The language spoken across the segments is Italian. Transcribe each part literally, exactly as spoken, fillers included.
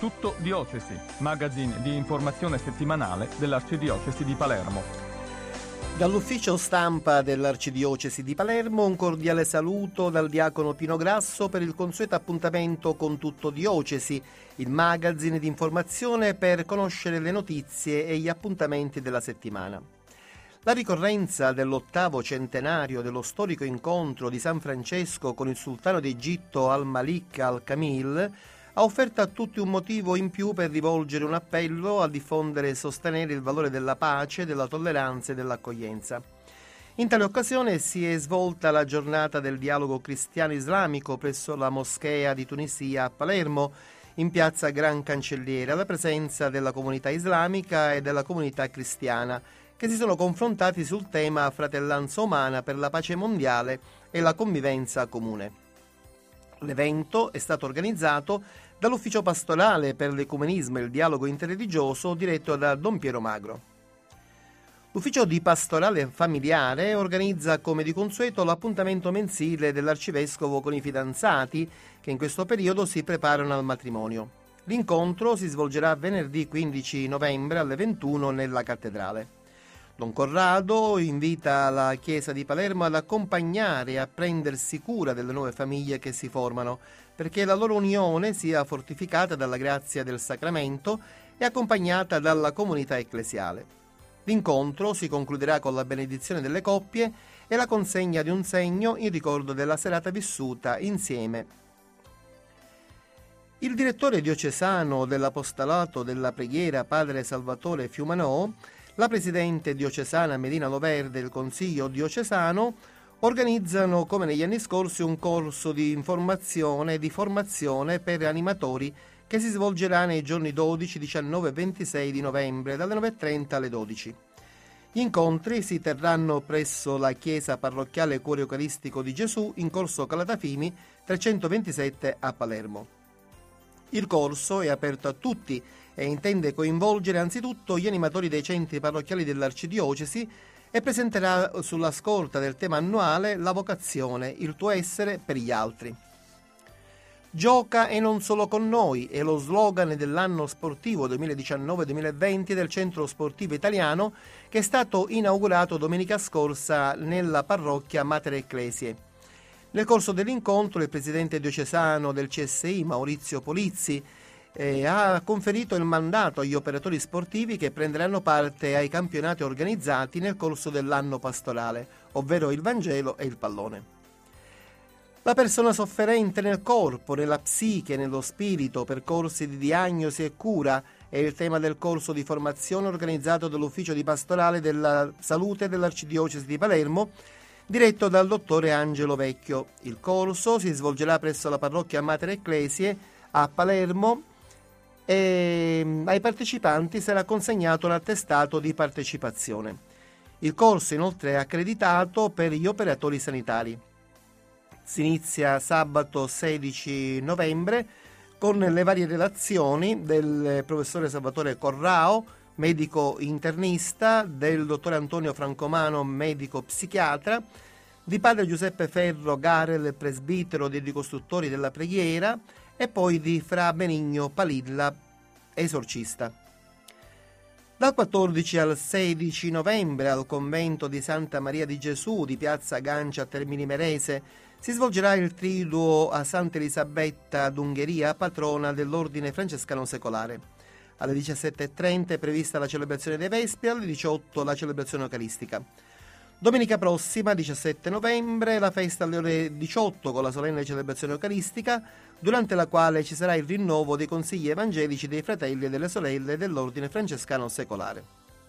Tutto Diocesi, magazine di informazione settimanale dell'Arcidiocesi di Palermo. Dall'ufficio stampa dell'Arcidiocesi di Palermo un cordiale saluto dal diacono Pino Grasso per il consueto appuntamento con Tutto Diocesi, il magazine di informazione per conoscere le notizie e gli appuntamenti della settimana. La ricorrenza dell'ottavo centenario dello storico incontro di San Francesco con il sultano d'Egitto Al-Malik Al-Kamil ha offerto a tutti un motivo in più per rivolgere un appello a diffondere e sostenere il valore della pace, della tolleranza e dell'accoglienza. In tale occasione si è svolta la giornata del dialogo cristiano-islamico presso la moschea di Tunisia a Palermo, in piazza Gran Cancelliere, alla presenza della comunità islamica e della comunità cristiana, che si sono confrontati sul tema fratellanza umana per la pace mondiale e la convivenza comune. L'evento è stato organizzato dall'Ufficio Pastorale per l'Ecumenismo e il Dialogo Interreligioso diretto da Don Piero Magro. L'Ufficio di Pastorale Familiare organizza come di consueto l'appuntamento mensile dell'Arcivescovo con i fidanzati che in questo periodo si preparano al matrimonio. L'incontro si svolgerà venerdì quindici novembre alle ventuno nella cattedrale. Don Corrado invita la Chiesa di Palermo ad accompagnare e a prendersi cura delle nuove famiglie che si formano, perché la loro unione sia fortificata dalla grazia del sacramento e accompagnata dalla comunità ecclesiale. L'incontro si concluderà con la benedizione delle coppie e la consegna di un segno in ricordo della serata vissuta insieme. Il direttore diocesano dell'Apostolato della Preghiera, padre Salvatore Fiumanò, la presidente diocesana Medina Loverde e il consiglio diocesano organizzano, come negli anni scorsi, un corso di informazione e di formazione per animatori che si svolgerà nei giorni dodici, diciannove e ventisei di novembre, dalle nove e trenta alle dodici. Gli incontri si terranno presso la chiesa parrocchiale Cuore Eucaristico di Gesù in corso Calatafimi trecentoventisette a Palermo. Il corso è aperto a tutti e intende coinvolgere anzitutto gli animatori dei centri parrocchiali dell'Arcidiocesi e presenterà sulla scorta del tema annuale La vocazione, il tuo essere per gli altri. Gioca e non solo con noi è lo slogan dell'anno sportivo duemiladiciannove duemilaventi del Centro Sportivo Italiano che è stato inaugurato domenica scorsa nella parrocchia Mater Ecclesiae. Nel corso dell'incontro il presidente diocesano del C S I Maurizio Polizzi Eh, ha conferito il mandato agli operatori sportivi che prenderanno parte ai campionati organizzati nel corso dell'anno pastorale, ovvero il Vangelo e il pallone. La persona sofferente nel corpo, nella psiche, nello spirito, percorsi di diagnosi e cura è il tema del corso di formazione organizzato dall'Ufficio di Pastorale della Salute dell'Arcidiocesi di Palermo, diretto dal dottore Angelo Vecchio. Il corso si svolgerà presso la parrocchia Mater Ecclesiae a Palermo e ai partecipanti sarà consegnato l'attestato di partecipazione. Il corso inoltre è accreditato per gli operatori sanitari. Si inizia sabato sedici novembre con le varie relazioni del professore Salvatore Corrao, medico internista, del dottore Antonio Francomano, medico psichiatra, di padre Giuseppe Ferro Garel, presbitero dei ricostruttori della preghiera, e poi di fra Benigno Palilla, esorcista. Dal quattordici al sedici novembre al convento di Santa Maria di Gesù di piazza Gancia a Termini Merese si svolgerà il triduo a Santa Elisabetta d'Ungheria, patrona dell'ordine francescano secolare. Alle diciassette e trenta è prevista la celebrazione dei Vespi, alle diciotto la celebrazione eucaristica. Domenica prossima, diciassette novembre, la festa alle ore diciotto con la solenne celebrazione eucaristica, durante la quale ci sarà il rinnovo dei consigli evangelici dei fratelli e delle sorelle dell'ordine francescano secolare.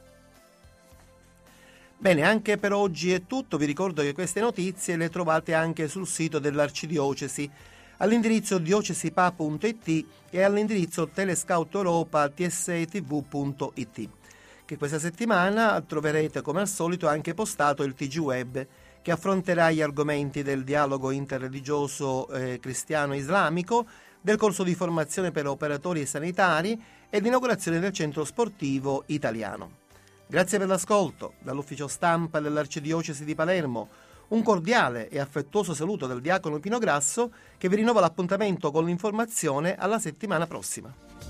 Bene, anche per oggi è tutto. Vi ricordo che queste notizie le trovate anche sul sito dell'Arcidiocesi, all'indirizzo diocesipa punto it e all'indirizzo telescouteuropa t s e t v punto it. Che questa settimana troverete come al solito anche postato il T G Web, che affronterà gli argomenti del dialogo interreligioso eh, cristiano-islamico, del corso di formazione per operatori sanitari e l'inaugurazione del centro sportivo italiano. Grazie per l'ascolto. Dall'ufficio stampa dell'Arcidiocesi di Palermo, un cordiale e affettuoso saluto del diacono Pino Grasso, che vi rinnova l'appuntamento con l'informazione alla settimana prossima.